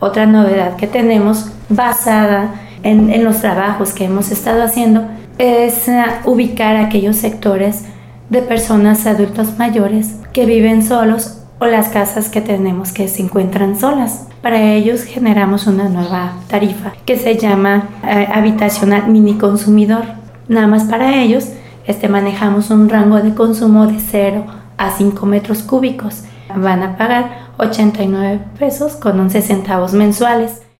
Otra novedad que tenemos basada en los trabajos que hemos estado haciendo es ubicar aquellos sectores de personas adultos mayores que viven solos o las casas que tenemos que se encuentran solas. Para ellos generamos una nueva tarifa que se llama habitacional mini consumidor. Nada más para ellos manejamos un rango de consumo de 0 a 5 metros cúbicos. Van a pagar 89 pesos con 11 centavos mensuales.